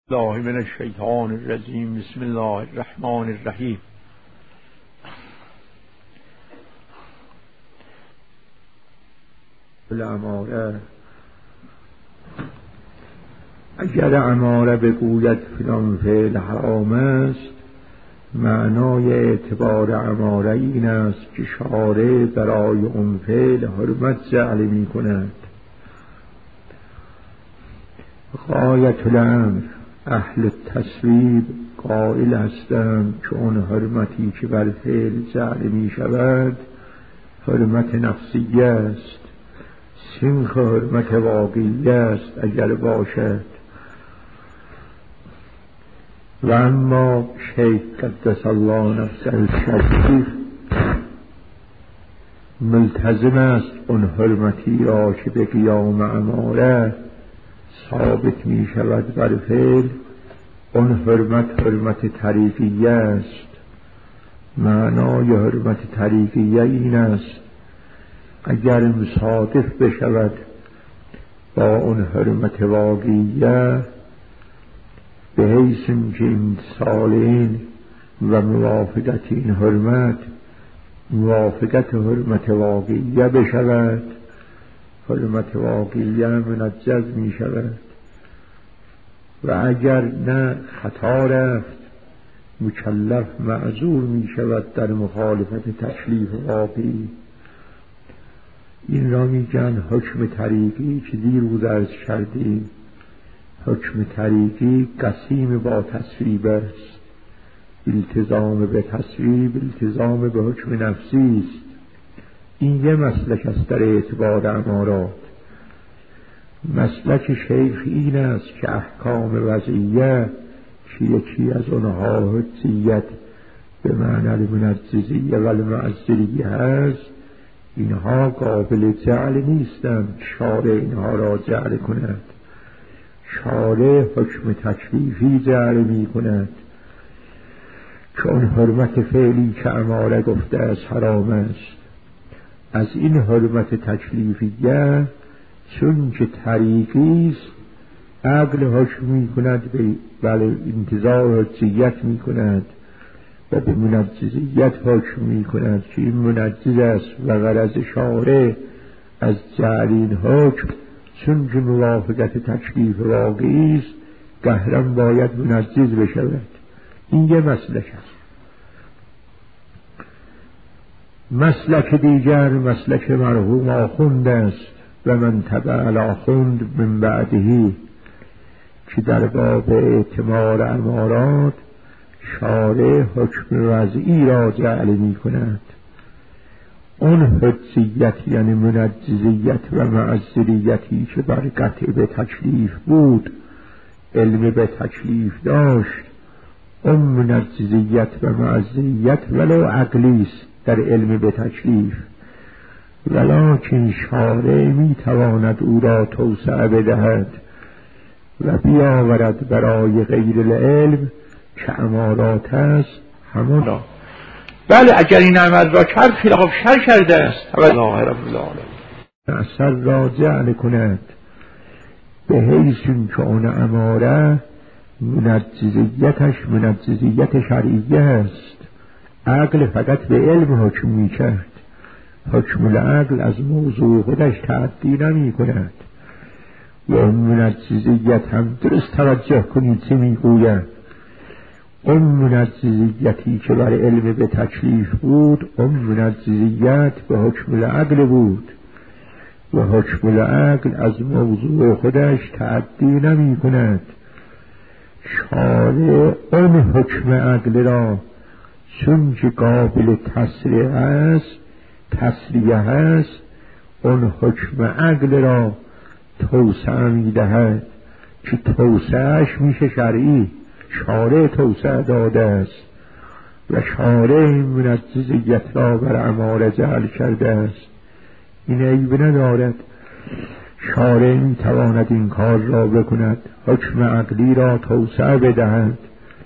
الله من الشیطان الرجیم. بسم الله الرحمن الرحیم. الاماره اگر اماره بگوید فلان فعل حرام است، معنای اعتبار اماره این است که شارع برای اون فعل حرمت جعل می کند. غایت الامر اهل تصویب قائل هستند که اون حرمتی که بر فعل جعل می شود حرمت نفسیه است، سنخ حرمت واقعی است اگر باشد. و اما شیخ قدس الله نفسه الشریف ملتزم است اون حرمتی را که به قیام اماره ثابت می شود بر فعل، اون حرمت طریقیه است. معنای حرمت طریقیه این است اگر مصادف بشود با اون حرمت واقعیه، به حیث که امتثال این و موافقت این حرمت موافقت حرمت واقعیه بشود، حرمت واقعیه منجز می شود. و اگر نه خطا رفت، مکلف معذور می شود در مخالفت تکلیف واقعی. این را می گن حکم طریقی که دیروز عرض کردیم. حکم طریقی قسیم با تصویب است. التزام به تصویب التزام به حکم نفسی است. این یه مسلک است در اعتبار امارات. مسلک شیخ این است که احکام وضعیه که یکی از آنها حجیت به معنی المنجزیه و المعذریه هست، اینها قابل جعل نیستند شارع اینها را جعل کند. شارع حکم تکلیفی جعل می کند که اون حرمت فعلی که اماره گفته از حرام است. از این حرمت تکلیفیه چون که طریقی است، عقل حکم می کند بله انتزاع حجیت می کند و به منجزیت حکم می کند که این منجز است و غرض شارع از جعل این حکم چون که موافقت تکلیف واقعی است قهرا باید منجز بشود. این یه مسلک است. مسلک دیگر مسلک مرحوم آخوند است و من تبع آخوند من بعدهی که در باب اعتمار امارات شارع حکم وضعی را جعل می کند. اون حجیت یعنی منجزیت و معذریتی که بر قطع به تکلیف بود، علم به تکلیف داشت، اون منجزیت و معذریت ولو عقلی است در علم به تکلیف، ولکن شارع می تواند او را توسعه بدهد و بیاورد برای غیر العلم که امارات است همانا. بله اگر این عمل را کرد خلاف شر کرده است. الله رب العالمین. اثر را جعل کند به حیث که اون اماره منجزیتش منجزیت شرعیه است. عقل فقط به علم حکم می کرد. حکم العقل از موضوع خودش تعدی نمی کند. و اون منجزیت هم درست توجه کنید چه می گوید. اون منجزیتی که بر علم به تکلیف بود، اون منجزیت به حکم العقل بود و حکم العقل از موضوع خودش تعدی نمی کند. شارع اون حکم عقل را چون که قابل تسریع است تسریع هست، اون حکم عقل را توسعه می دهد که توسعهش میشه شرعی. شارع توسعه داده است و شارع این منجزیت را بر اماره جعل کرده است. این عیب ندارد. شارع می تواند این کار را بکند، حکم عقلی را توسعه بدهد.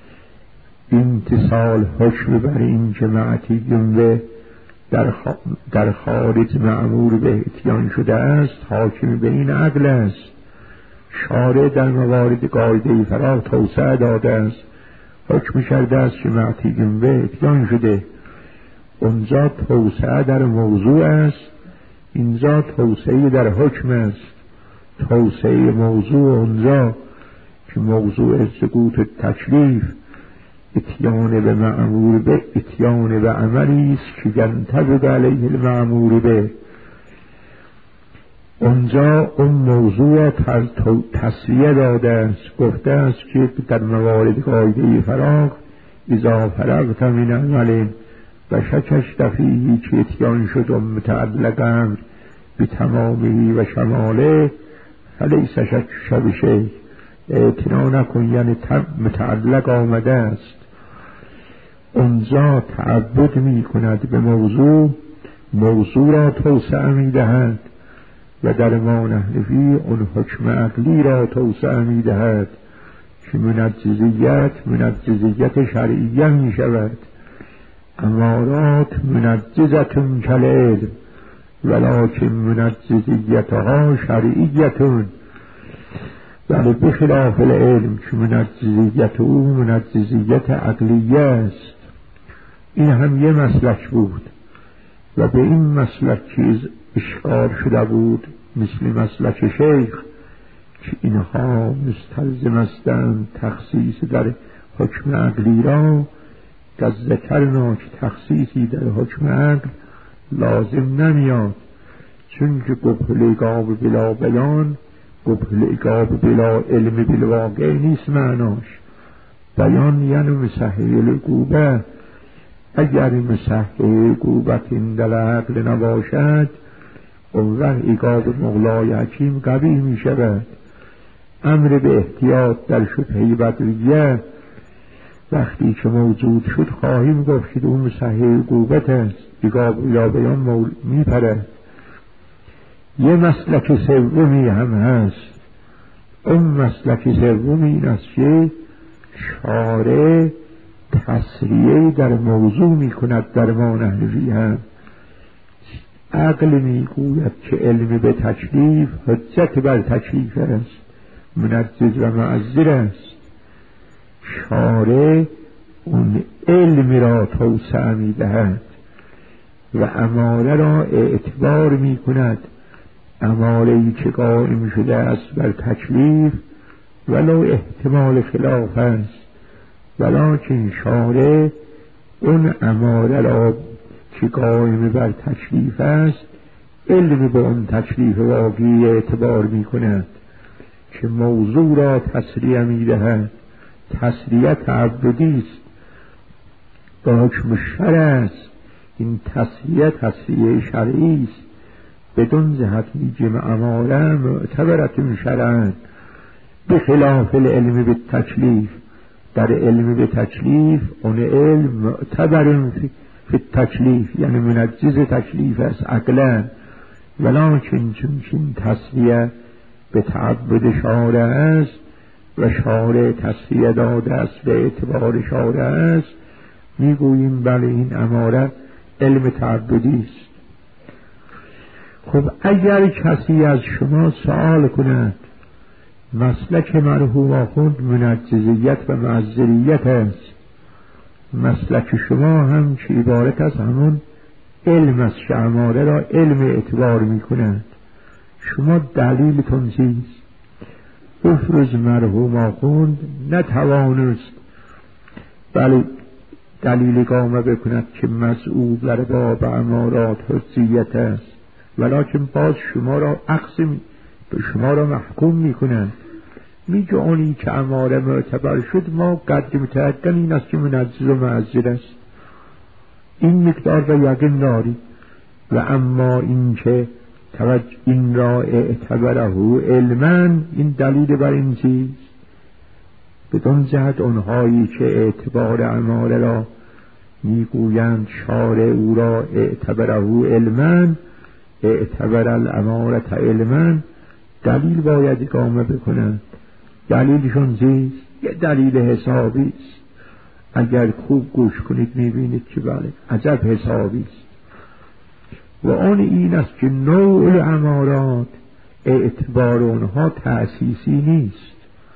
امتثال حکم بر این که معتیون به در خارج معمور به اتیان شده است حاکم به این عقل است. شارع در موارد قاعده فراغ توسعه داده است، حکم کرده است که معتیگم به اتیان شده. اونجا توسعه در موضوع است، اینجا توسعه در حکم است. توسعه موضوع اونجا که موضوع سقوط تکلیف اتیان به معمور به اتیان به عملی است که ینطبق علیه المعمور به. اونجا اون موضوع تصریح داده است، گفته است که در موارد قاعده فراغ اذا فرغت من عمل و شکشت فیه که اتیان شد و متعلقا به تمامی و شماله فلیس شک بشیء. اعتنا نکن یعنی متعلق آمده است. اونجا تعبد می کند به موضوع، موضوع را توسعه می دهد و در ما نحنفی اون حکم عقلی را توسعه می دهد که منجزیت شرعیه می شود. امارات منجزتون کالعلم ولکن منجزیتها شرعیتون، ولی بخلاف العلم که منجزیت او منجزیت عقلیه است. این هم یه مسلک بود و به این مسلک چیز اشکال شده بود، مثل مسلک شیخ که اینها مستلزم هستند تخصیص در حکم عقلی را، که ذکرنا که تخصیصی در حکم عقل لازم نمیاد، چون که قبل گاب بلا بیان قبل گاب بلا علم بالواقع نیست معناش. بیان یعنی مسحه العقوبه. اگر مسحه عقوبت این در عقل نباشد اون وقت ایقاب مولای حکیم قبیح می شود. امر به احتیاط در شبهه بدویه وقتی که موجود شد خواهیم گفت که اون مسحه عقوبت است، ایقاب یا بیان می پرد. یه مسلک سومی هم هست. اون مسلک سومی این است که شارع تصریه در موضوع می کند. در ما نحنفی هم عقل می گوید که علم به تکلیف حجت بر تکلیف است، منجز و معذر است. شارع اون علم را توسعه می دهد و اماره را اعتبار می کند. اماره‌ای که قائم شده است بر تکلیف ولو احتمال خلاف است، ولکن شارع اون اماره را که قائم بر تکلیف است علم به اون تکلیف واقعی اعتبار می کند که موضوع را تصریح می دهد. تصریح تعبدی است، با حکم شرع است. این تصریح شرعی است. بدون جهت میگیم اماره معتبرتون شرعن به خلاف العلم به تکلیف. در علم به تکلیف اون علم معتبر فی تکلیف یعنی منجز تکلیف است عقلا، ولکن چون تصریح به تعبد شارع است و شارع تصریح داده است به اعتبار شارع است، میگوییم بله این اماره علم تعبدی است. خب اگر کسی از شما سوال کند مسلک مرحوم آخوند منجزیت و معذریت است، مسلک شما هم که عبارت از همون علم است که اماره را علم اعتبار می کند، شما دلیلتون چیست؟ افرض مرحوم آخوند نتوانست بله دلیل قامه بکند که مسئول در باب امارات حجیت است، ولکن باز شما را شما را محکوم می کنند. میگه اونی که اماره معتبر شد ما قد متعدن این است که منجز و معذر است، این مقدار را یقین داری. و اما این که این را اعتبره علما، این دلیل بر این چیز بدون جهت اونهایی که اعتبار اماره را میگویند شارع او را اعتبره علما، اعتبر الامارت علما، دلیل باید اقامه بکنند. دلیلشون چیست؟ یه دلیل حسابی است. اگر خوب گوش کنید میبینید که بله عجب حسابی است. و آن این است که نوع امارات اعتبار اونها تأسیسی نیست.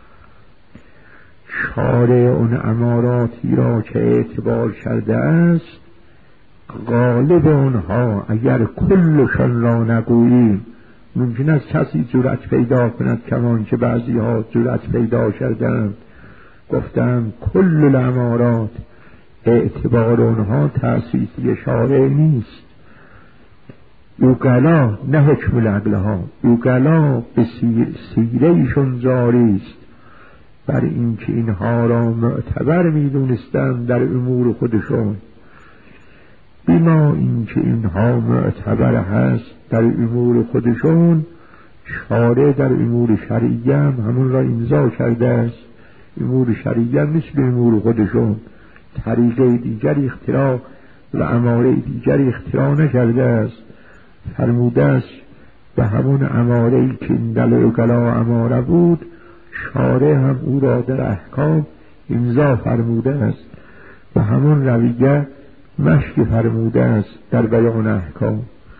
شارع اون اماراتی را که اعتبار کرده است، غالب اونها اگر کلشان را نگوییم، ممکن است کسی جرأت پیدا کند کمان که بعضی ها جرأت پیدا کردند گفتند کل الامارات اعتبار اونها تأسیسی شارع نیست. اوگلا نه حکم العقلها، اوگلا به سیره ایشون جاری است بر اینکه اینها را معتبر میدونستند در امور خودشون، بما اینکه اینها معتبر هست در امور خودشون، شارع در امور شرعیه هم همون را امضا کرده است. امور شرعیه مثل امور خودشون طریقه دیگر اختراع و اماره دیگر اختراع نکرده است. فرموده است و همون اماره‌ای که این دل اوگلا اماره بود، شارع هم او را در احکام امضا فرموده است و همون رویه مشی فرموده است در بیان احکام.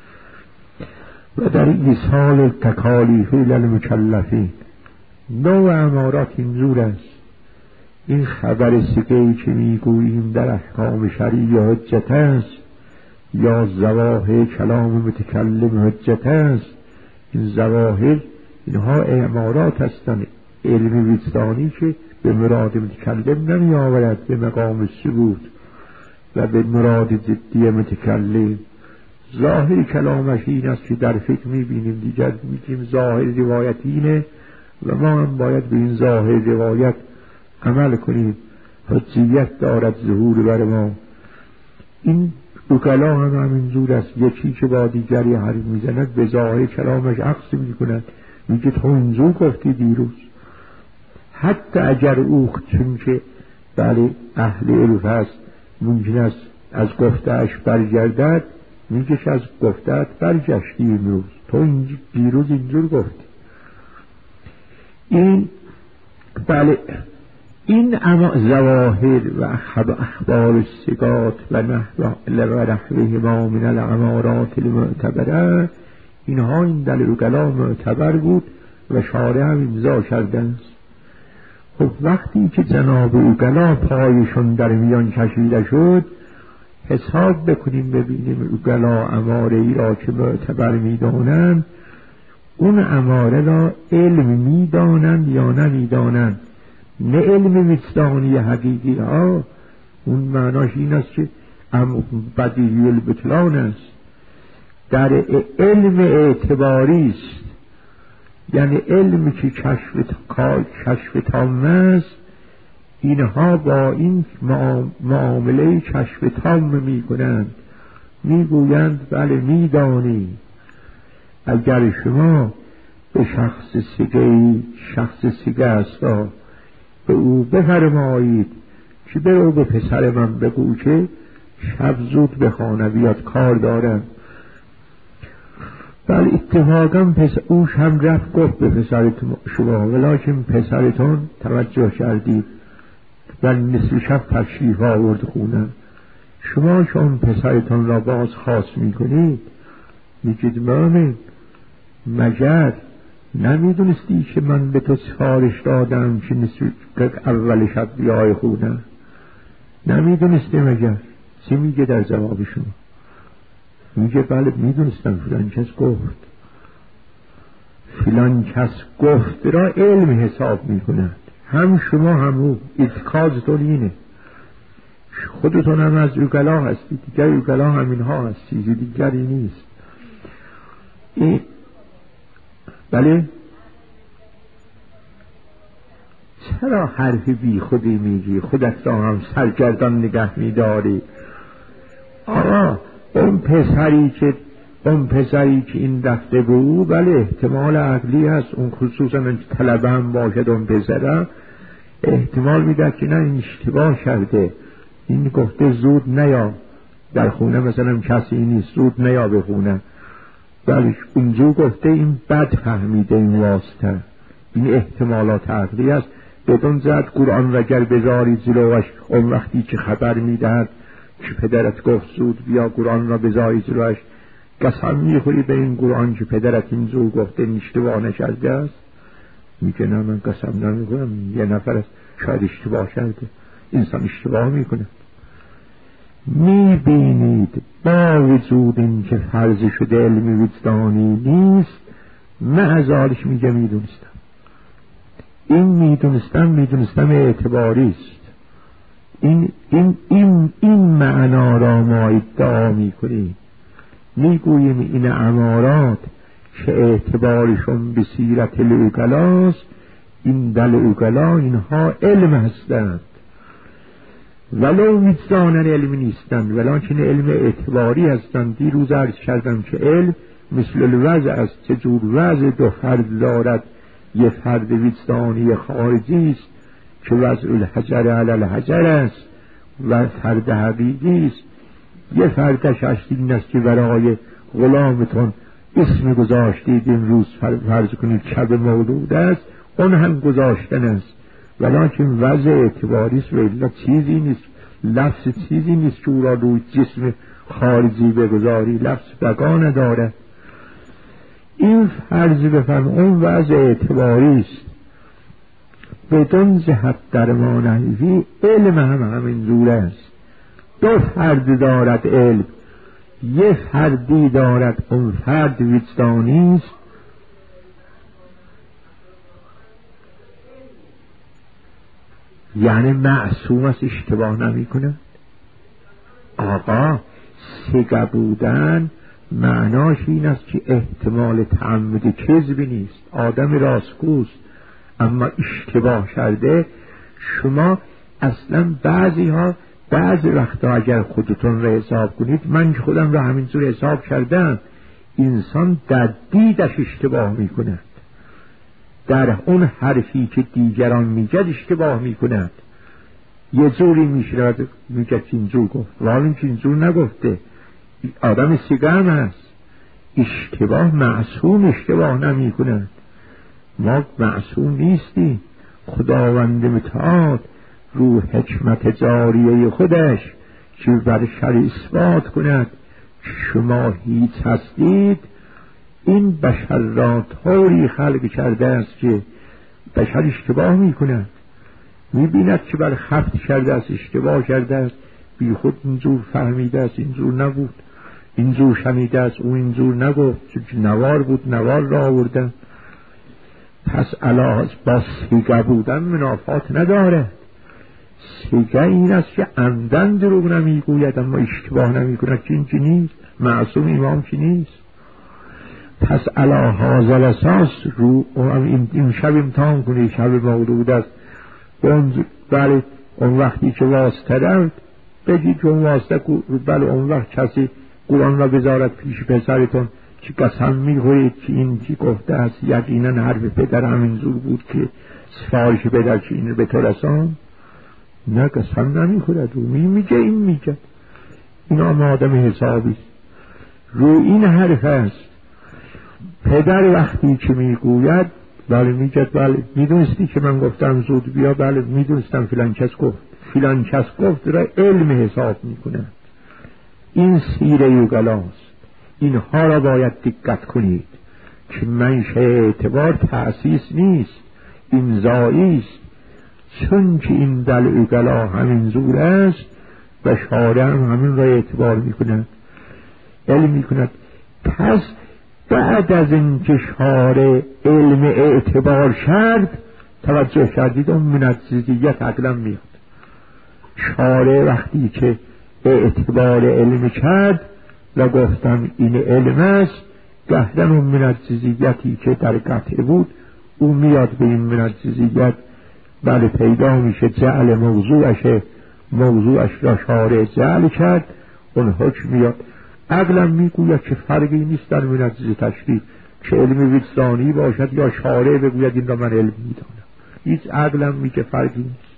و در ایصال تکالیف للمکلفین نوع امارات اینجور است. این خبر سگهی که میگوییم در احکام شرعی حجت است یا ظواهر کلام متکلم حجت است، این ظواهر اینها امارات هستند، علم وجدانی که به مراد متکلم نمی آورد به مقام ثبوت و به مراد جدی متکلم. ظاهر کلامش این است که در فکر میبینیم، دیگر میگیم ظاهر روایت اینه و ما هم باید به این ظاهر روایت عمل کنیم، حجیت دارد ظهور بر ما. این اوکلا هم همینجور است، یکی که با دیگری حرف میزند به ظاهر کلامش عکس میکند، میگه تو اینجور گفتی دیروز، حتی اگر او چون که بله اهل علم هست ممکن است از گفتهش برگردد، میگه که از گفتهت برگشتی امروز، تو دیروز اینجور گفتی. این بله این ظواهر و اخبار الثقات و نحوه ما من الامارات المعتبره، اینها این دل اوگلا معتبر بود و شارع هم امضا کرده است. خب وقتی که جناب اوگلا پایشون در میان کشیده شد، حساب بکنیم ببینیم اوگلا اماره ای را که معتبر میدانند، اون اماره را علم میدانند یا نمیدانند. نه علم وجدانی حقیقی ها، اون معناش این است که بدیهی البطلان است، در علم اعتباری است، یعنی علمی که کشف تام است. اینها با این معامله کشف تام می کنند، می گویند بله می دانی اگر شما به شخص سگه است به او بفرمایید که برو به پسر من بگو که شب زود بخوانه بیاد کار دارم. بله اتفاقا اوش هم رفت گفت به پسر شما، ولیکن پسرتون توجه کردید و نصف شب تشریف آورد خونه. شما چون پسرتون را باز خواست میکنید، میگید مامین مگر نمیدونستی که من به تو سفارش دادم که اول شب بیای خونه؟ نمیدونستی مگر؟ چی میگه در جواب شما؟ میگه بله میدونستم، فلان کس گفت. فلان کس گفت را علم حساب میکنند، هم شما هم او. اتکازتون اینه، خودتون هم از اوگلا هستی، دیگر اوگلا همین ها هست، چیزی دیگری نیست. این بله چرا حرف بی خودی میگی؟ خودت را هم سرگردان نگه میداری. آقا اون پسری که این رفته به او، بله احتمال عقلی هست، اون خصوصا طلبه هم باشد، اون پسره احتمال میده که نه این اشتباه کرده، این گفته زود نیا در خونه، مثلا کسی نیست زود نیا به خونه، بله اونجور گفته، این بد فهمیده این واسطه. این احتمالات عقلی است. بدون زد قرآن و گر بذاری جلوش، اون وقتی که خبر میدهد که پدرت گفت زود بیا قرآن را بذاری جلوش، قسم میخوری به این قرآن که پدرت این زور گفته اشتباه نکرده است؟ میگه نه من قسم نمیخورم، یه نفر است شاید اشتباه کرده. انسان اشتباه میکنه. میبینید با وجود این که فرض شده علمی وجدانی نیست، معذارش میگه میدونستم. این میدونستم اعتباری است. این معنا را ما ادعا میکنیم. میگوییم این امارات که اعتبارشون به سیرت العقلاست، این دل عقلا اینها علم هستند، ولو وجداناً علم نیستند، ولکن علم اعتباری هستند. دیروز عرض کردم که علم مثل الوضع است. چجور وضع دو فرد دارد، یه فرد وجدانی خارجی است که وضع الحجر علی الحجر است و فرد حقیقی است. یه فردش این است که برای غلامتون اسم گذاشتید، این روز فرض کنید شب مولود است، اون هم گذاشتن است، ولکن وضع اعتباری است و الا چیزی نیست، لفظ چیزی نیست که او را روی جسم خارجی بگذاری، لفظ بقا نداره. این فرض بفهم اون وضع اعتباری است. بدون جهت در ما نحوی علم همین جور است. دو فرد دارد علم، یه فردی دارد، اون فرد وجدانی است. یعنی معصوم است، اشتباه نمی کند. آقا سگه بودن معناش این است که احتمال تعمد کذبی نیست، آدم راستگوست، اما اشتباه کرده. شما اصلا بعضی وقتا اگر خودتون را حساب کنید، من خودم را همینجور حساب کردم، انسان در دیدش اشتباه میکند، در اون حرفی که دیگران میگد اشتباه میکند. یه جوری میشنود میگه که اینجور گفت، ولی که اینجور نگفته. آدم سیگم هست، اشتباه معصوم اشتباه نمیکند. ما معصوم نیستیم. خداوند متعال رو حکمت جاریه خودش که بر شر اثبات کند شما هیچ هستید، این بشر را طوری خلق کرده است که بشر اشتباه می کند. می بیند که بر خفت کرده است، اشتباه کرده است، بی خود اینجور فهمیده است، اینجور نبود، اینجور شنیده است، او اینجور نگفت، چون نوار بود نوار را آوردن. پس علاوه با سیگه بودن منافات نداره. سیگه این است که عمدن دروغ نمیگوید اما اشتباه نمیکند، که این چی نیست، معصوم امام چی نیست. پس علا هذا الاساس رو این شب امتحان کنید، شب مولود است. بله اون وقتی که واسطه دارد بگید که اون واسطه، بله اون وقت کسی قرآن را بذارد پیش پسرتون که قسم میخورید که این چی گفته است، یقینا حرف پدر همینجور بود که سفارش پدر که این به تو رسان. نه قسم نمیخورد، او میگه این میگه. این آدم حسابی است. رو این حرف است. پدر وقتی که میگوید بله میگه بله میدونستی که من گفتم زود بیا، بله میدونستم فلان کس گفت، فلان کس گفت را علم حساب میکنه. این سیره یوگلاست. اینها را باید دقت کنید که منشأ اعتبار تأسیس نیست، امضایی است. چون که این دل اوگلا همین زور است و شارع هم همین را اعتبار میکند، علم میکند. پس بعد از این که شارع علم اعتبار کرد، توجه کردید اون منجزیت عقلا میاد. شارع وقتی که اعتبار علم کرد و گفتم این علم است، گهدن اون منجزیتی که در قطع بود او میاد به این منجزیت، بله پیدا میشه، جعل موضوعش را شارع جعل کرد، اون حکم میاد. عقلا میگوید که فرقی نیست در منجز تشریف، که علم وجدانی باشد یا شارع بگوید این را من علم میدانم، هیچ عقلا میگه فرقی نیست.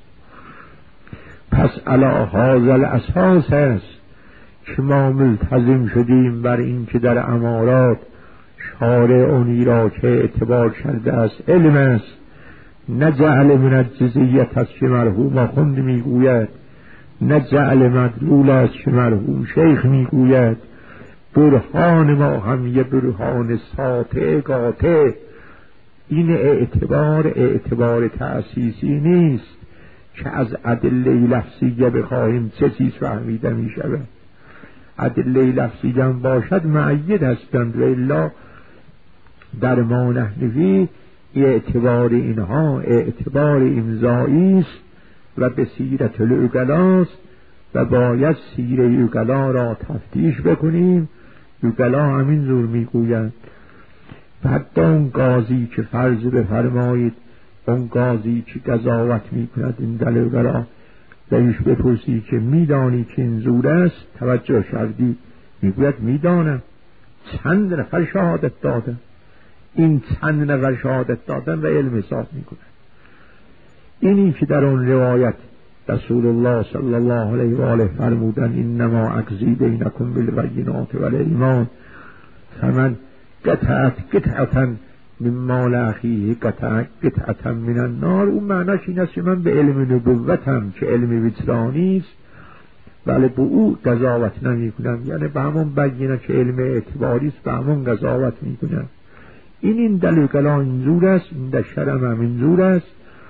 پس علا هذا الاساس است که ما ملتزم شدیم بر این که در امارات شارع اونی را که اعتبار کرده است علم است، نه جعل منجزیت است که مرحوم آخوند میگوید، نه جعل مدلول است که مرحوم شیخ میگوید، برهان ما هم یه برهان ساطع قاطع. این اعتبار تأسیسی نیست که از ادله لفظیه بخواهیم چه چیز فهمیده می شود. ادله لفظیه هم باشد معید هستند و الا در ما نحنفی اعتبار اینها اعتبار امضایی است و به سیرت العقلاست و باید سیره عقلا را تفتیش بکنیم. عقلا همین زور میگویند. حتی اون قاضی که فرض بفرمایید اون قاضی که قضاوت میکند این دل عقلا بهش بپرسی که میدانی که این زور است، توجه کردی؟ میگوید میدانم. چند نفر شهادت دادن؟ این چند نفر شهادت دادن و علم حساب میکنن. اینی که در اون روایت رسول الله صلی الله علیه و آله فرمودن انما اقضی بینکم بالبینات والایمان فمن قطعت قطعتا من مال اخیه قطعتا من النار. اون معناش این است که من به علم نبوتم که علم وجدانی است ولی به او قضاوت نمی کنم، یعنی به همون بینه که علم اعتباری است به همون قضاوت می کنم. این دلیل کلا اینجور است، این در شرم هم اینجور است.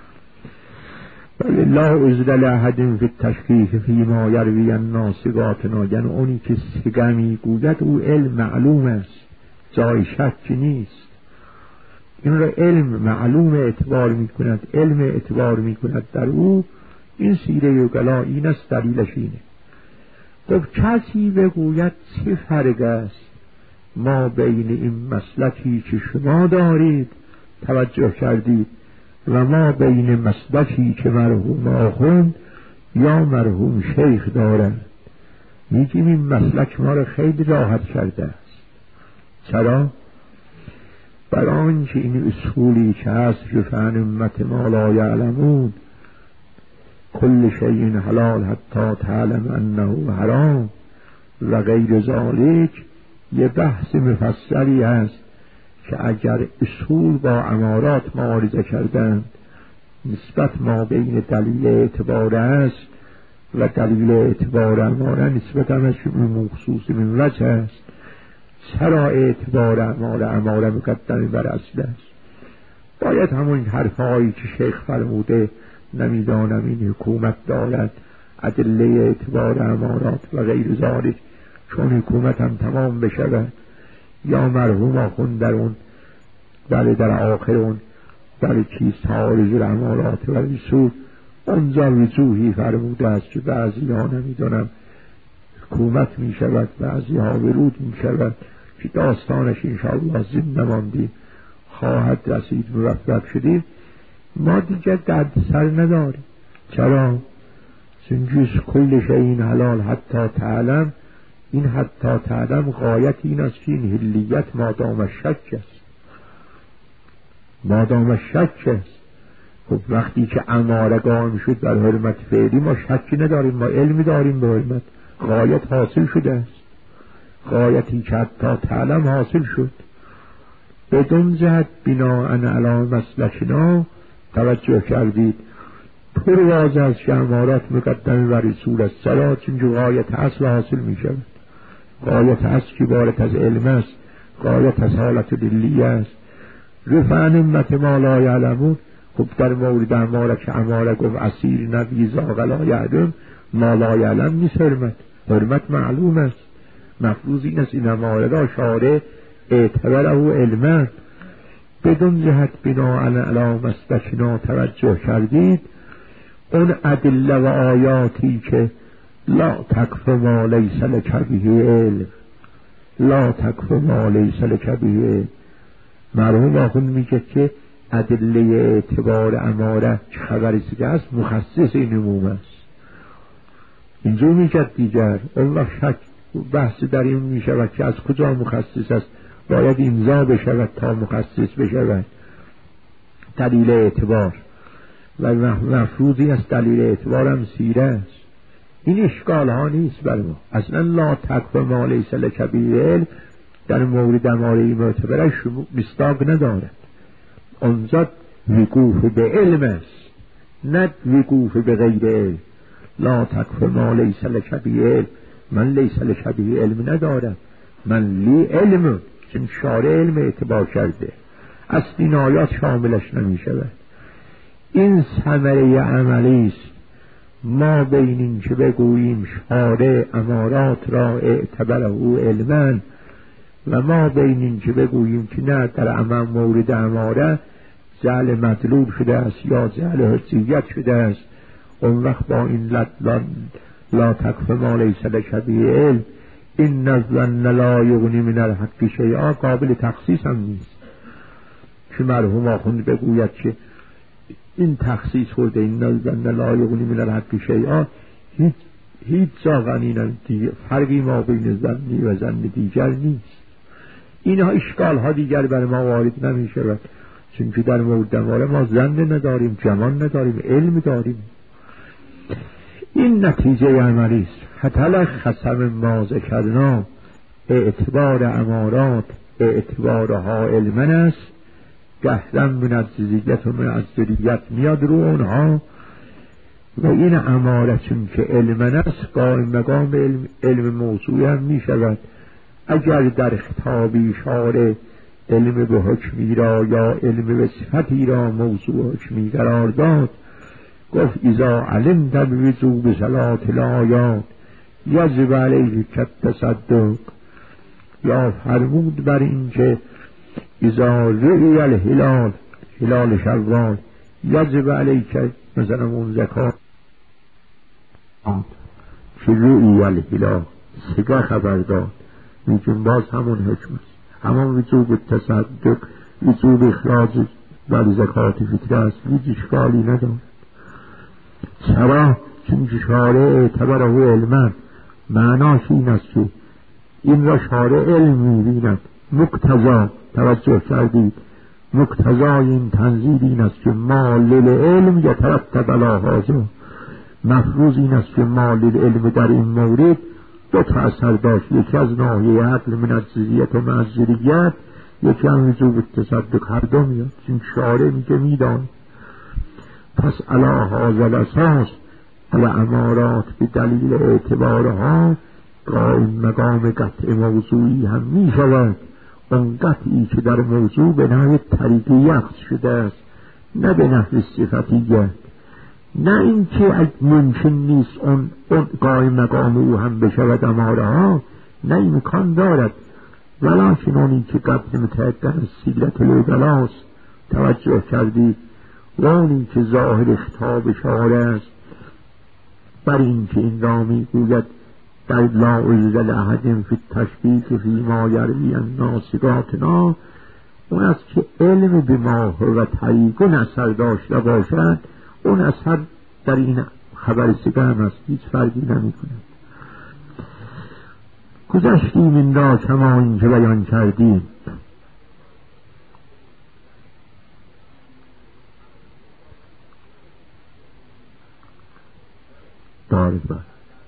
ولی لا عذر لأحد فی التشکیک فیما یروی الناسقاتنا، یعنی اونی که سگه میگوید او علم معلوم است، جای شک نیست. این را علم معلوم اعتبار میکند، علم اعتبار میکند در او. این سیره عقلا این است، دلیلش اینه. خب کسی بگوید چه فرق است ما بین این مسلکی که شما دارید، توجه کردید، و ما بین مسلکی که مرحوم آخوند یا مرحوم شیخ دارند؟ میگیم این مسلک ما را خیلی راحت کرده است. چرا؟ برای آنکه این اصولی که هست شفعن امت ما لا یعلمون کل شیء حلال حتی تعلم انه حرام و غیر ذالک یه بحث مفصلی هست که اگر اصول با امارات معارضه کردند نسبت ما بین دلیل اعتبار است و دلیل اعتبار اماره نسبت همش مخصوص من وجه است. چرا اعتبار اماره مقدم بر اصل است؟ باید همون حرفهایی که شیخ فرموده نمیدانم این حکومت دارد ادله اعتبار امارات و غیر ذالک، چون حکومت هم تمام بشود یا مرحوم آخوند در اون در آخر اون در چیز تعارض الامارات و رسول اونجا وجوهی فرموده است که بعضی ها نمیدانم حکومت می شود، بعضی ها ورود می شود که داستانش انشاءالله زنده ماندیم خواهد رسید، موفق شدیم. ما دیگر درد سر نداریم. چرا؟ سنجوز کل شیء حلال حتی تعلم. این حتی تعلم غایت این است که این حلیت مادام شک است، مادام شک است. خب وقتی که اماره قائم شد بر حرمت فعلی ما شکی نداریم، ما علمی داریم به حرمت. غایت حاصل شده است، غایتی که حتی تعلم حاصل شد. بدون جهت بناء علی مسلکنا، توجه کردید، پرواز از که امارات مقدم بر رسول است. چرا؟ چون غایت اصل حاصل می شود. غایت اصل که عبارت از علم است، غایت از حالت دلیه است. رفعن امت ما لا یعلمون. خب در مورد اماره که اماره گفت اسیر نبی زاغ لا یعلم، ما لا یعلم نیست حرمت. حرمت معلوم است. مفروض این است این اماره را شارع اعتبره و علمت. بدون جهت بنا علی مسلکنا، توجه کردید، اون ادله و آیاتی که لا تکف ما لیس لک به علم، لا تکف ما لیس لک به علم. مرحوم آخوند میگه که ادله اعتبار اماره که خبری که هست مخصص این عموم است. اینجور میگه دیگر اون وقت شک بحث در این میشود که از کجا مخصص است، باید امضا بشود تا مخصص بشود. دلیل اعتبار و مفروضی است دلیل اعتبار هم سیره است. این اشکال ها نیست بر ما. اصلا لا تکف ما لیس لک به علم در مورد اماره معتبرش مصداق ندارد. آنجا وقوف به علم است، نه وقوف به غیر علم. لا تکف ما لیس لک به علم، من لیس لک به علم ندارم. من لی علم، چون شارع علم اعتبار کرده، اصل این آیات شاملش نمی شود. این ثمره عملی است. ما بین این که بگوییم شارع امارات را اعتبره علما و ما بین این که بگوییم که نه در عمل مورد اماره جعل مطلوب شده است یا جعل حجیت شده است، اون وقت با این لا تکف ما لیس لک به علم، این الظن لا یغنی من الحق شیئا قابل تخصیص هم نیست که مرحوم آخوند بگوید که این تخصیص خورده این الظن لا یغنی من الحق شیئا، هیچ جا غنی دیگه فرقی ما بین ظنی و ظن دیگر نیست. اینها اشکال ها دیگر بر ما وارد نمی شود، چون که در مورد اماره ما ظن نداریم، گمان نداریم، علم داریم. این نتیجه عملی است. حتی خصم ما ذکرنا اعتبار امارات اعتبارها علما است، گهرم من از جزیت و من از ذریت میاد رو اونها و این اماره چون که علما است قائم مقام علم موضوعی هم می شود. اگر در خطابی شارع علم به حکمی را یا علم به صفتی را موضوع حکمی قرار داد، گفت اذا علمت بوجوب صلاة الآیات یجب علیک التصدق، یا فرمود بر این که اذا رؤی الهلال هلال شوال یجب علیک مثلا اون زکات که رؤی الهلال سگه خبر داد، میگیم باز همون حکم است، همون وجوب تصدق وجوب اخراج بر زکات فطره است، هیچ اشکالی ندارد. چرا؟ چون شارع اعتبره علما، معناش این است که این را شارع علم می‌بیند. مقتضا توجه کردید، مقتضای این تنزیل این است که ما للعلم یترتب علی هذا، مفروض این است که ما للعلم در این مورد دو تا اثر داشت، یکی از ناحیه عقل من از جزیت و من از ذریت، یکی هم وجوب تصدق، هر دو میاد. چون شارع میگه میدان. پس علی هذا الاساس الامارات به دلیل اعتبارها قائم مقام قطع موضوعی هم می شود. اون قطعی که در موضوع به نحو طریقی یخص شده است، نه به نحو صفتیت، نه این که ممکن نیست اون قائم مقام او هم بشود اماره ها، نه امکان دارد، ولیکن اونی که قبل متعدن از سیلت الوگلاست توجه کردید و اونی که ظاهر خطاب شارع است بر این که این را میگوید در لا عزل احد فی التشبیه فی ما یروی الناسقاتنا، اون است که علم به ما و طریقون اثر داشته باشد، اون اثر در این خبر سگه هم است، هیچ فرقی نمی کند. گذشتیم این را کما این که بیان کردیم. دارد بر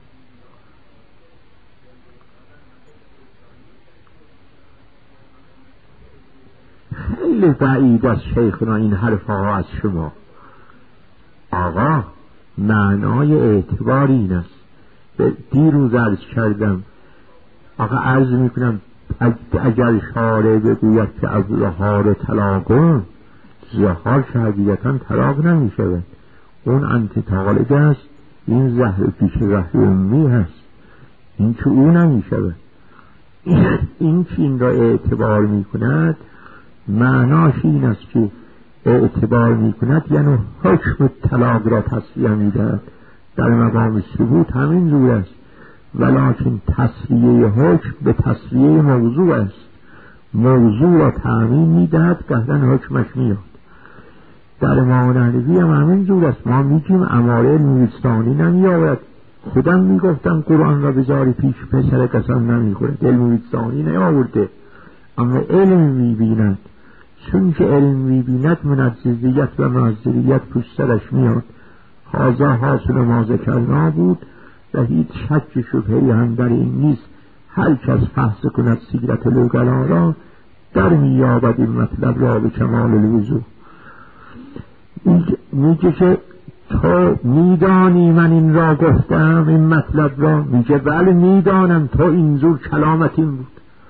خیلی بعید از شیخنا این حرفها از شما. آقا معنای اعتبار این است. دیروز عرض کردم، آقا عرض میکنم اگر شارع بگوید که از زهار طلاق، زهار شهدیتا طلاق نمی شود، اون انتطالق است، این زهر پیش زهر امی هست، این که او نمی شود. این که این را اعتبار می کند معناش این است که اعتبار می کند یعنی حکم طلاق را تصریح می دهد. در مقام ثبوت همین جور است، ولیکن تصریح حکم به تصریح موضوع است. موضوع را تعمیم می دهد، قهرن حکمش میاد. در مانوی هم همین جور است. ما میگیم اماره علم نمی آورد، خودم میگفتم قرآن را بذاری پیش پسر قسم نمی خورد، علم وجدانی نیاورده، اما علم میبیند. چون که علم میبیند منجزیت و معذریت پشت سرش میاد. هذا حاصل ما ذکرنا بود و هیچ شک شبهی هم در این نیست. هر کس بحث کند سیرت الوگلا را در میابد این مطلب را به کمال الوضوح. میگه که تو میدانی من این را گفتم، این مطلب را؟ میگه بله میدانم، تو اینجور کلامت این بود.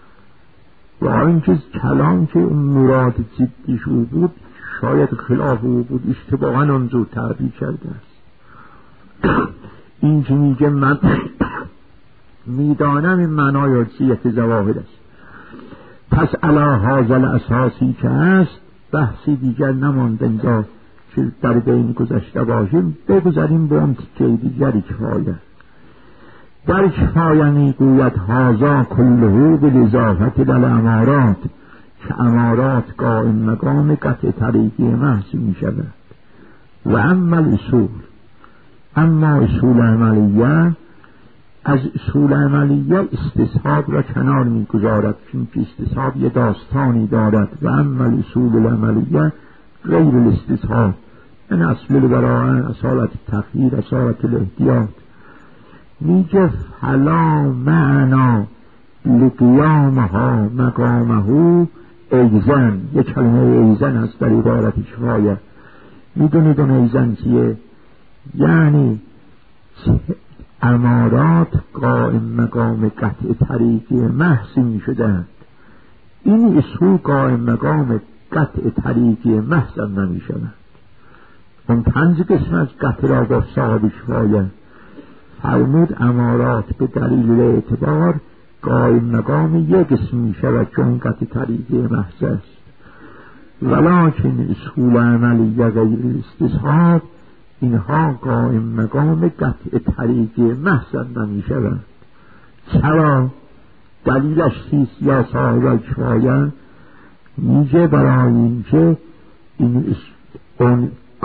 و اینکه کلام که اون مراد جدیش او بود شاید خلاف او بود، اشتباهاً آنجور تعبیر کرده است. این که میگه من میدانم این معنای عجزیت ظواهر است. پس علی هذا الاساسی که هست بحثی دیگر نمانده اینجا که در بین گذشته باشیم، بگذاریم به اون تیکه دیگری کفایه. در کفایه میگوید هذا کله بالاضافه للامارات، که امارات قائم مقام قطع طریقی محض می شود. و اما اصول، اما اصول عملیه، از اصول عملیه استصحاب را کنار می گذارد، چونکه استصحاب یه داستانی دارد. و اما اصول العملیه غیر الاستصحاب، این اصل البراءه، اصالت تخییر، اصالت الاحتیاط. میگه فلا معنا لقیامها مقامه ایزن، یک کلمه ایزن هست در عبارت کفایه. میدونید اون ایزن چیه؟ یعنی امارات قائم مقام قطع طریقی محض می شدند، این اصول قائم مقام قطع طریقی محض نمی شدند. اون 5 قسم از قطع را با صاحب کفایه فرمود امارات به دلیل اعتبار قائم مقام یک قسم می شود چون قطع طریقی محض است. ولکن اصول عملیه غیر استصحاب، اینها قائم مقام قطع طریقی محض نمی شود. چرا؟ دلیلش چیست؟ یا صاحب کفایه میگه برای اینکه این اون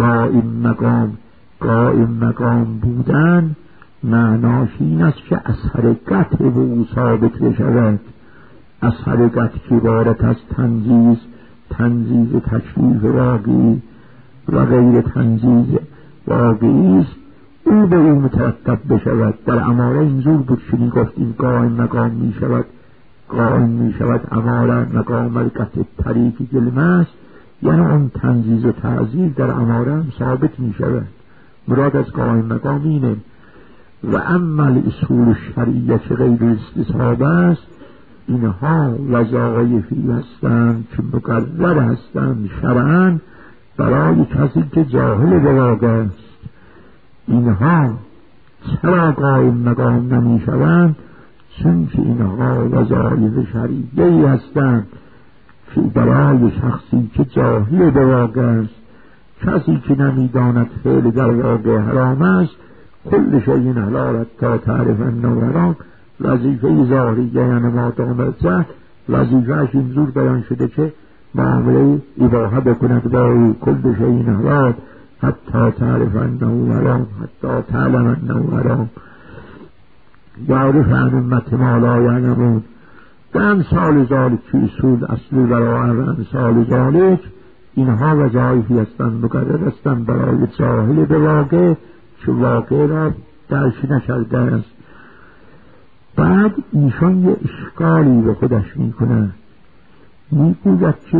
قائم مقام بودن معناش این است که اثر قطع به او ثابت بشود. اثر قطع که عبارت از تنزیز تکلیف واقعی و غیر تنزیز واقعی است، او به او مترتب بشود. در اماره اینجور بود که میگفتیم قائم مقام میشود، قائم میشود اماره مقام قطع طریقی کلمه است، یعنی اون تنزیز و تعزیز در اماره هم ثابت میشود. مراد از قائم مقام اینه. و اما اصول شرعیه که غیر استصحاب است، اینها وظایفی هستند که مقرر هستند شرعاً برای کسی که جاهل به واقع است. اینها چرا قائم مقام نمی شوند؟ چون که اینها وظایف شرعیه‌ای هستند که برای شخصی که جاهل به واقع است، کسی که نمیداند فعل در واقع حرام است، کل شیء حلال تا تعرف انه حرام، وظیفه ظاهریه یعنی ما دام جهل، وظیفه‌اش اینجور بیان شده که معامله اباحه بکند با او، کل شیء حلال حتی تعرف انه حرام، حتی تعلم انه حرام، یعرف عن امت ما لا یعلمون. به امثال ذالک که اصول اصلی براءه و امثال ذالک، اینها وظایفی هستند مقرر هستند برای جاهل به واقع که واقع را درک نکرده است. بعد ایشان یه اشکالی به خودش میکنه، میگوید که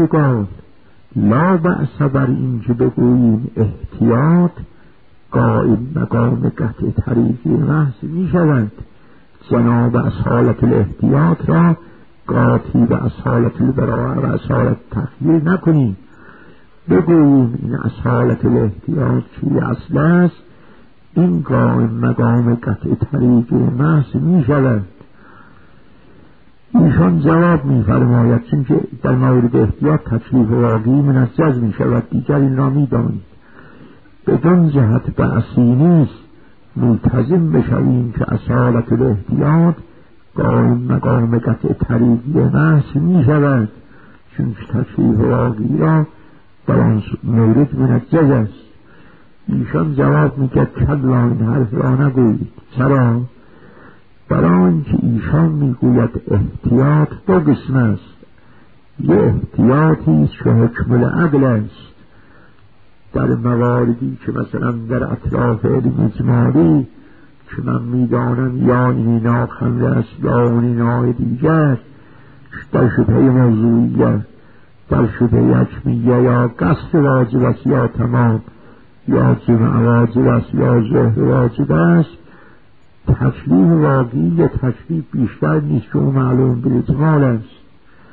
لا بأس بر این که بگوییم احتیاط قائم مقام قطع طریقی محض میشود، جناب اصالت الاحتیاط را قاطی به اصالت البراءه و اصالت تخییر نکنیم، بگوییم این اصالت الاحتیاط چی اصل است، این قائم مقام قطع طریقی محض می شود. ایشان جواب می فرماید چون که در مورد احتیاط تکلیف واقعی منجز می شود، دیگر این را می دانید. بدون جهت بأسی نیست ملتزم بشویم که اصالت الاحتیاط قائم مقام قطع طریقی محض می شود، چون تکلیف واقعی را در آن مورد منجز است. ایشان جواب میکرد کلا این حرف را نگویید. چرا؟ برای اینکه ایشان میگوید احتیاط 2 قسم است. یه احتیاطی است که حکم العقل است، در مواردی که مثلا در اطراف علم اجمالی که من میدانم یا این اینا خمر است یا اون اینا دیگر، در شبه موضوعیه، در شبه حکمیه، یا قصد واجب است یا تمام، یا جمع واجب است یا ظهر واجب است، تکلیف واقعی تکلیف بیشتر نیست که اون معلوم بالاجمال است.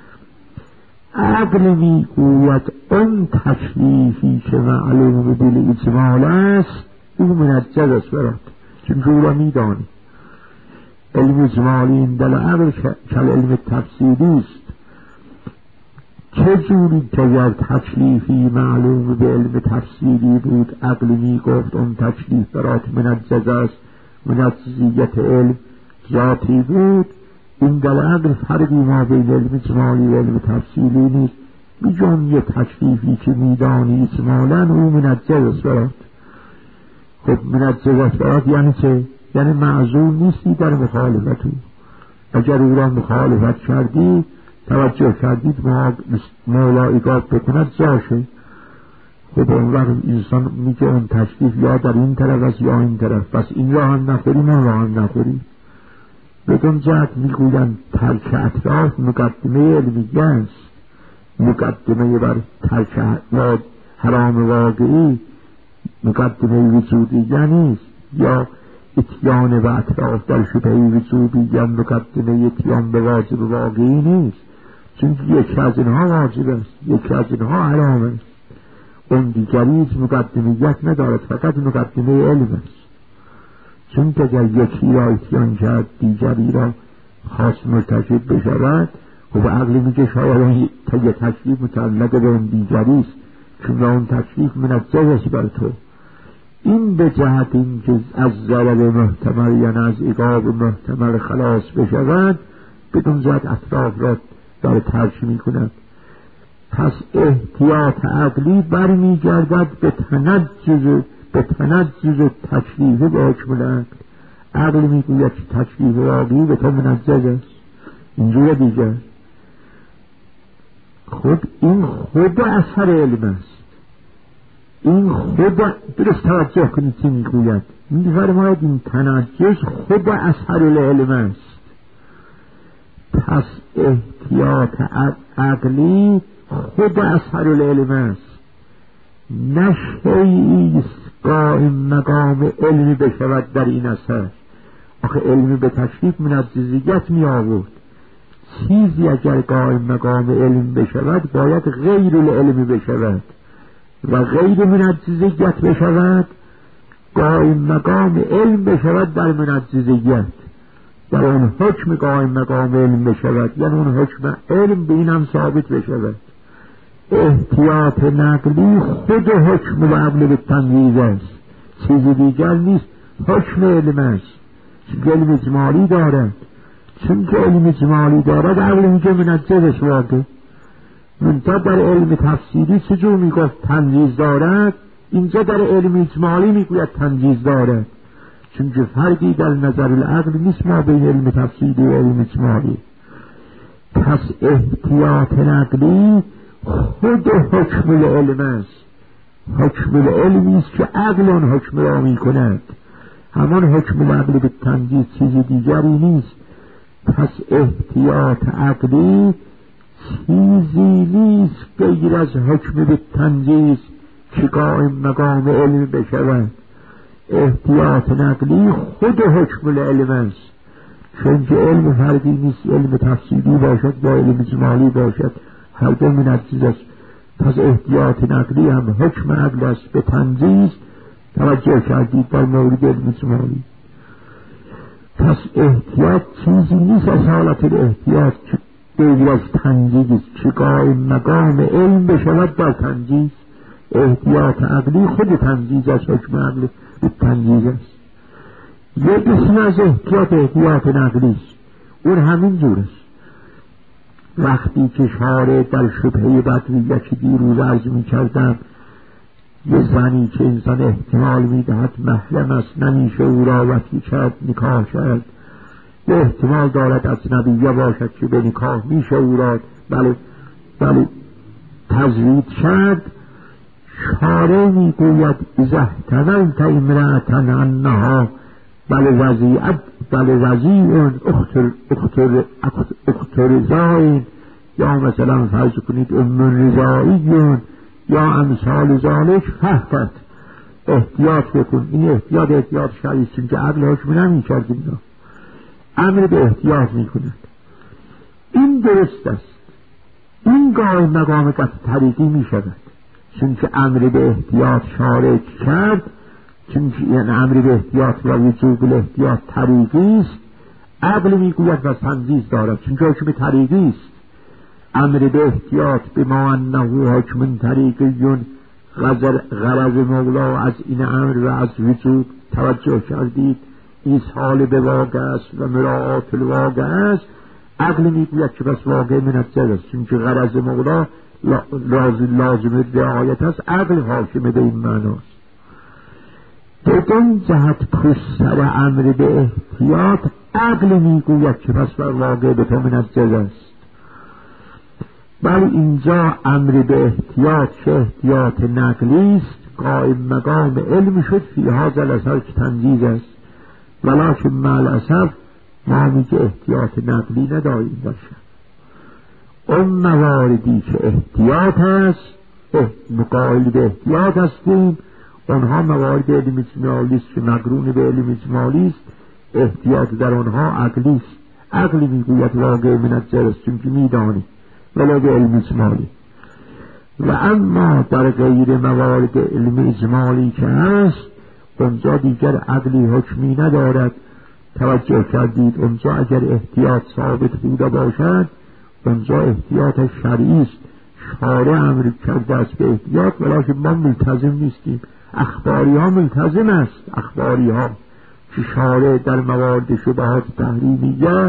عقل میگوید اون تکلیفی که معلوم دل اجمال است او منجز است برات، چون او را میدانی. علم اجمالی این دل عقل کل علم تفصیلی است. چه جوری که اگر تکلیفی معلوم به علم تفصیلی بود عقل میگفت اون تکلیف برات منجز است، منجزیت علم ذاتی بود، این در عقل فرقی ما بین علم اجمالی و علم تفصیلی نیست. میگم یه تکلیفی که میدانی اجمالا او منجز است برات. خب منجز است برات یعنی چه؟ یعنی معذور نیستی در مخالفت او. اگر او را مخالفت کردی توجه کردید مولا ایقاب بکند جاشه. خب اون وقت انسان میگه اون تکلیف یا در این طرف است یا این طرف، پس این را هم نخوری من را هم نخوری. بدون جهت میگویند ترک اطراف مقدمه علمیه است، مقدمه بر ترک حرام واقعی مقدمه وجودیه نیست، یا اتیان و اطراف در شبه وجودیه مقدمه اتیان به واجب واقعی نیست، چون یکی از اینها واجب است یکی از اینها حرام است. اون دیگری مقدمیت ندارد، فقط مقدمه علم است. چون که اگر یکی را اتیان کرد دیگری را خاص مرتکب بشود، و عقل میگه شاید تا یه تکلیف متعلق به اون دیگری است، چون اون تکلیف منجز است بر تو. این به جهت این که از ضرر محتمل یا از عقاب محتمل خلاص بشود، بدون جهت اطراف را در ترک میکند. پس احتیاط عقلی برمیگردد به تنجز تکلیف به حکم العقل. عقل میگوید که تکلیف واقعی به تو منجز است، اینجور دیگر. خود این خود اثر علم است. این خود درست توجه کنید چی میگوید. میفرماید این تنجز خود اثر العلم است. پس احتیاط عقلی خود اثر العلم است، نه شیئی قائم مقام علمی بشود در این اثر. آخه علمی به تکلیف منجزیت می آورد. چیزی اگر قائم مقام علم بشود باید غیر العلمی بشود، و غیر منجزیت بشود قائم مقام علم بشود در منجزیت، در اون حکم قائم مقام علم بشود، یعنی اون حکم علم به این هم ثابت بشود. احتیاط نقلی خود حکم عقل به تنجیز است، چیز دیگر نیست، حکم علم است. چون علم اجمالی دارد، چون که علم اجمالی دارد عقل میگه منجزش واقع. منتها در علم تفسیری چجور میگفت تنجیز دارد، اینجا در علم اجمالی میگوید تنجیز دارد، چون که فرقی در نظر العقل نیست ما بین علم تفسیری و علم اجمالی. پس احتیاط نقلی خود حکم العلم است. حکم العلمی است که عقل آن حکم را می کند، همان حکم العقل به تنجیز چیز دیگری نیست. پس احتیاط عقلی چیزی نیست غیر از حکم به تنجیز که قائم مقام علم بشود. احتیاط نقلی خود حکم العلم است، چون که علم فردی نیست، علم تفصیلی باشد یا علم اجمالی باشد، هر دو منجز است. پس احتیاط نقلی هم حکم عقل است به تنجیز. توجه کردید در مورد علم اجمالی. پس احتیاط چیزی نیست از حالت الاحتیاط که غیر از تنجیز که قائم مقام علم بشود در تنجیز. احتیاط عقلی خود تنجیز است، حکم عقل به تنجیز است. یک قسم از احتیاط نقلی است، اون همین جور است. وقتی که شارع در شبهه بدویه که دیروز عرض می کردم، یه زنی که انسان احتمال می دهد محرم است، نمیشه او را وطی کرد، نکاح کرد، یه احتمال دارد از نبیه باشد که به نکاح میشه او را بله تزوید کرد. شارع می گوید اذا احتملت امرأة انها بل وضیع اختر زاین، یا مثلا فرض کنید رضاییون یا امثال ذالک، فهفت احتیاط بکن. این احتیاط شریعی، چون که عقل حکم نمی کرد، اینا امر به احتیاط می کند. این درست است، این گاه مقام قطع طریقی می شود، چون که امر به احتیاط شارع کرد، چون که این امر به احتیاط و وجوب الاحتیاط طریقی است. عقل می گوید و تنزیز دارد، چون که حکم طریقی است. امر به احتیاط به ما انه حکم طریقی، غرض مولا از این امر و از وجوب توجه کردید ایصال به واقع است و مراعات الواقع است. عقل میگوید که بس واقع منزل است، چون که غرض مولا لازم رعایت است. عقل حاکم به این معناست. بدون جهت پشتر امر به احتیاط عقل میگوید که پس بر واقع به تو منزل است. بل اینجا امر به احتیاط که احتیاط نقلی است قائم مقام علم شد فی هذا الاثر که تنزیز است. ولکن مع الاسف ما میگه احتیاط نقلی نداریم باشد. اون مواردی که احتیاط هست مقایل به احتیاط هستیم، اونها موارد علم اجمالی است که مقرون به علم اجمالی است. احتیاط در اونها عقلی است. عقل میگوید واقع منزل است، چون که میدانی ولو به علم اجمالی. و اما در غیر موارد علم اجمالی که هست اونجا دیگر عقلی حکمی ندارد. توجه کردید اونجا اگر احتیاط ثابت بوده باشد اونجا احتیاط شرعی است. شارع امر کرده است به احتیاط، ولکن ما ملتزم نیستیم. اخباری ها ملتزم است. اخباری ها که شارع در موارد شبهات تحریمیه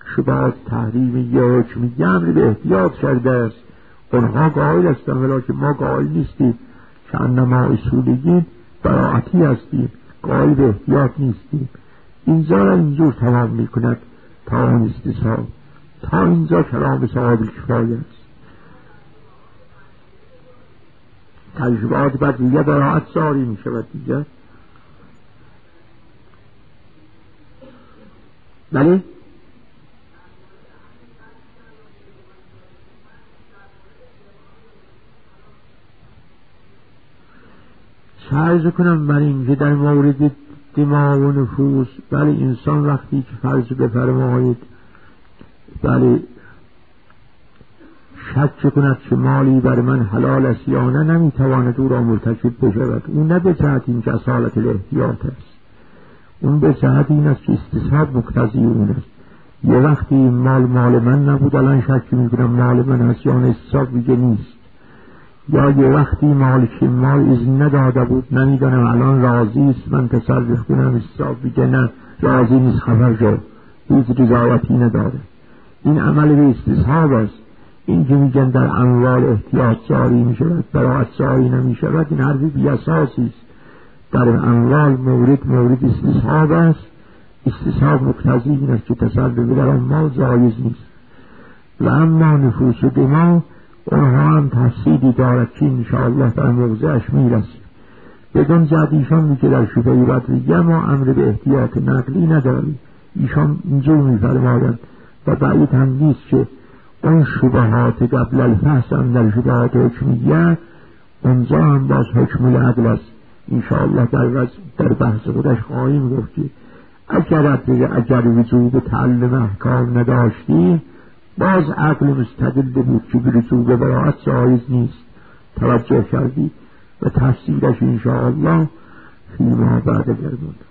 حکمیه امر به احتیاط کرده است، اونها قائل هستند، ولکن ما قائل نیستیم. که انما اصولیین براعتی هستیم، قائل به احتیاط نیستیم. اینجا را اینجور تمام میکند تا اون استصحاب. تا اینجا کلام صاحب کفایه است. تجربات بدیه براعت ساری میشود دیگر. بله عرض کنم بر این که در مورد دماغ و نفوس، بله انسان وقتی که فرض بفرمایید بله شک کند که مالی بر من حلال است یا نه، نمیتواند او را مرتکب بشود. اون نه به جهت این که اصالت الاحتیاط است، اون به جهت این است که استصحاب مقتضی اون است. یه وقتی مال من نبود الان شک میکنم مال من است یا نه، استصحاب دیگه نیست. یا یه وقتی مالک مال اذن نداده بود نمیدانم الان راضی است من تصرف کنم، استصحاب دیگه نه، راضی نیست، خبر جو هیچ رضایتی نداره. این عمل به استصحاب است. این که میگن در اموال احتیاط جاری میشود براعت جاری نمیشود، این حرفی بی اساسی است. در اموال مورد استصحاب است. استصحاب مقتضی این است که تصرف در آن مال جایز نیست. و اما نفوس و دماغ اونها هم تفصیلی دارد که انشاءالله در موضعش میرسیم. بدون جد ایشان میگه در شبهه بدویه ما امر به احتیاط نقلی نداریم. ایشان اینجور میفرمایند و بعید هم نیست که اون شبهات قبل الفحص هم در شبهات حکمیه اونجا هم باز حکم العقل است. انشاءالله در بحث خودش خواهیم گفت که اگر وجوب تعلم احکام نداشتی باز عقل مستدل بود که وجوب براعت جایز نیست. توجه کردی و تفسیرش انشاءالله فیما بعد گردون.